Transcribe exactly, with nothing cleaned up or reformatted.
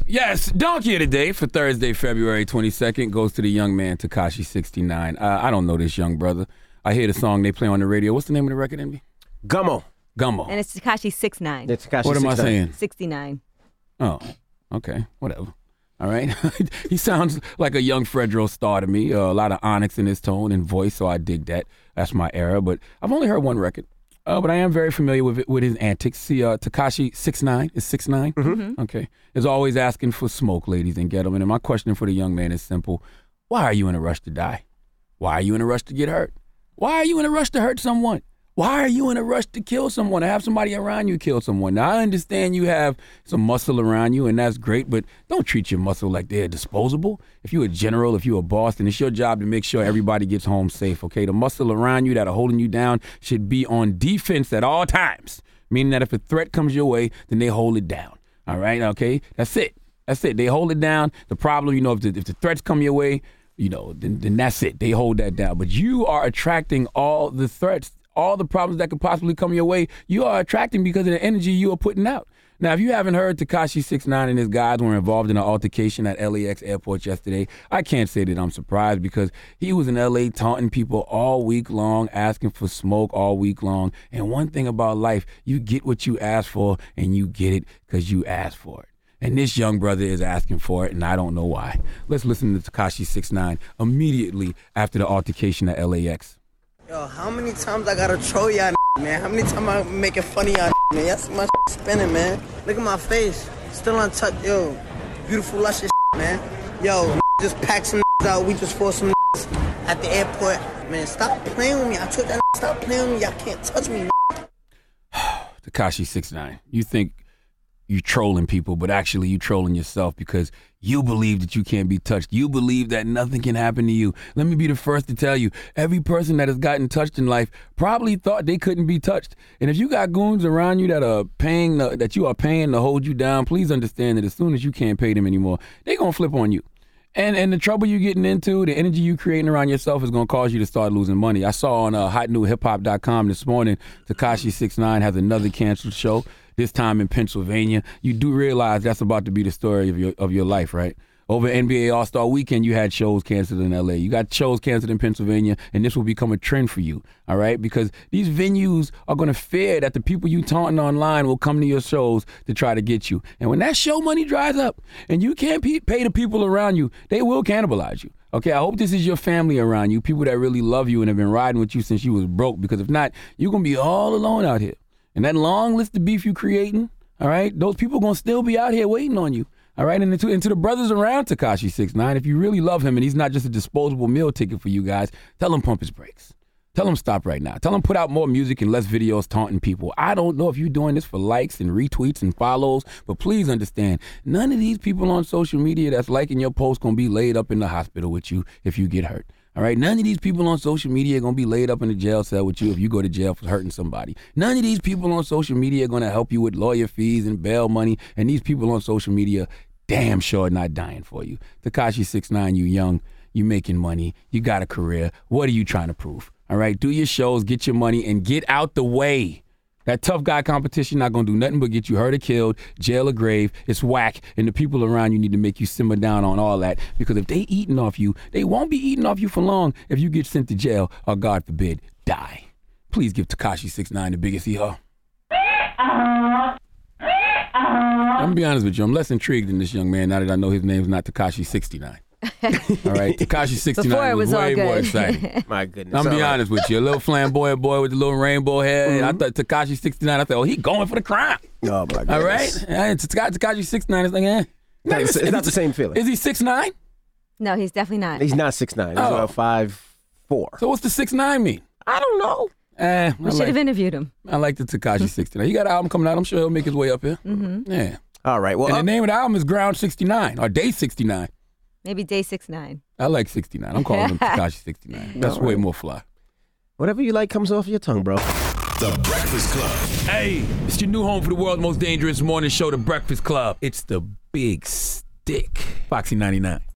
Yes, Donkey of the Day for Thursday, February twenty-second goes to the young man, Tekashi sixty-nine. Uh, I don't know this young brother. I hear the song they play on the radio. What's the name of the record, Envy? Gummo. Gummo. And it's Tekashi six nine. It's Tekashi What am I six nine. saying? sixty-nine. Oh, okay. Whatever. All right. He sounds like a young Fredro Starr to me. Uh, a lot of onyx in his tone and voice, so I dig that. That's my era. But I've only heard one record. Uh, but I am very familiar with it, with his antics. See, uh, Tekashi six nine is six nine. Mm-hmm. Okay. Is always asking for smoke, ladies and gentlemen. And my question for the young man is simple. Why are you in a rush to die? Why are you in a rush to get hurt? Why are you in a rush to hurt someone? Why are you in a rush to kill someone, to have somebody around you kill someone? Now, I understand you have some muscle around you, and that's great, but don't treat your muscle like they're disposable. If you're a general, if you're a boss, then it's your job to make sure everybody gets home safe, okay? The muscle around you that are holding you down should be on defense at all times, meaning that if a threat comes your way, then they hold it down, all right? Okay? That's it. That's it. They hold it down. The problem, you know, if the, if the threats come your way, you know, then, then that's it. They hold that down. But you are attracting all the threats, all the problems that could possibly come your way, you are attracting because of the energy you are putting out. Now, if you haven't heard, Tekashi six nine and his guys were involved in an altercation at L A X airport yesterday. I can't say that I'm surprised because he was in L A taunting people all week long, asking for smoke all week long. And one thing about life, you get what you ask for and you get it because you asked for it. And this young brother is asking for it, and I don't know why. Let's listen to Tekashi six nine immediately after the altercation at L A X. Yo, how many times I gotta troll y'all, man? How many times I making fun of y'all, man? Y'all see my spinning, man. Look at my face. Still untouched. Yo, beautiful, luscious, man. Yo, just pack some out. We just fought some at the airport. Man, stop playing with me. I told that stop playing with me. Y'all can't touch me, man. Tekashi six nine, you think you trolling people, but actually you trolling yourself because you believe that you can't be touched. You believe that nothing can happen to you. Let me be the first to tell you, every person that has gotten touched in life probably thought they couldn't be touched. And if you got goons around you that are paying, the, that you are paying to hold you down, please understand that as soon as you can't pay them anymore, they're going to flip on you. And and the trouble you're getting into, the energy you're creating around yourself is going to cause you to start losing money. I saw on uh, hot new hip hop dot com this morning, Tekashi six nine has another canceled show, this time in Pennsylvania. You do realize that's about to be the story of your of your life, right? Over N B A All-Star Weekend, you had shows canceled in L A. You got shows canceled in Pennsylvania, and this will become a trend for you, all right? Because these venues are going to fear that the people you taunting online will come to your shows to try to get you. And when that show money dries up and you can't pay the people around you, they will cannibalize you. Okay, I hope this is your family around you, people that really love you and have been riding with you since you was broke, because if not, you're going to be all alone out here. And that long list of beef you creating, all right, those people going to still be out here waiting on you. All right, and to, and to the brothers around Tekashi six nine, if you really love him and he's not just a disposable meal ticket for you guys, tell him pump his brakes. Tell him stop right now. Tell him put out more music and less videos taunting people. I don't know if you're doing this for likes and retweets and follows, but please understand, none of these people on social media that's liking your post going to be laid up in the hospital with you if you get hurt. All right, none of these people on social media are going to be laid up in a jail cell with you if you go to jail for hurting somebody. None of these people on social media are going to help you with lawyer fees and bail money, and these people on social media damn sure not dying for you. Tekashi six nine, you young, you making money, you got a career. What are you trying to prove? All right, do your shows, get your money, and get out the way. That tough guy competition not going to do nothing but get you hurt or killed, jail or grave. It's whack, and the people around you need to make you simmer down on all that, because if they eating off you, they won't be eating off you for long if you get sent to jail or, God forbid, die. Please give Tekashi six nine the biggest hee-haw. I'm going to be honest with you. I'm less intrigued in this young man now that I know his name's not Tekashi sixty-nine. All right, Tekashi sixty-nine was, was way more exciting. My goodness. I'm gonna be right. honest with you. A little flamboyant boy with the little rainbow hair. Mm-hmm. And I thought Tekashi sixty-nine, I thought, oh, he going for the crime. Oh, my goodness. All right? And Tekashi sixty-nine is like, eh. No, it's, it's not the same feeling. Is he six nine? No, he's definitely not. He's not six nine. He's Oh. about five four. So what's the six nine mean? I don't know. Eh, We I should like, have interviewed him. I like the Tekashi sixty-nine. He got an album coming out. I'm sure he'll make his way up here. Mm-hmm. Yeah. All right. Well, And the up- name of the album is Ground sixty-nine or Day sixty-nine. Maybe day six nine. I like sixty-nine. I'm calling him Tekashi sixty-nine. That's All way right. more fly. whatever you like comes off your tongue, bro. The Breakfast Club. Hey, it's your new home for the world's most dangerous morning show, The Breakfast Club. It's the Big Stick. Foxy ninety-nine.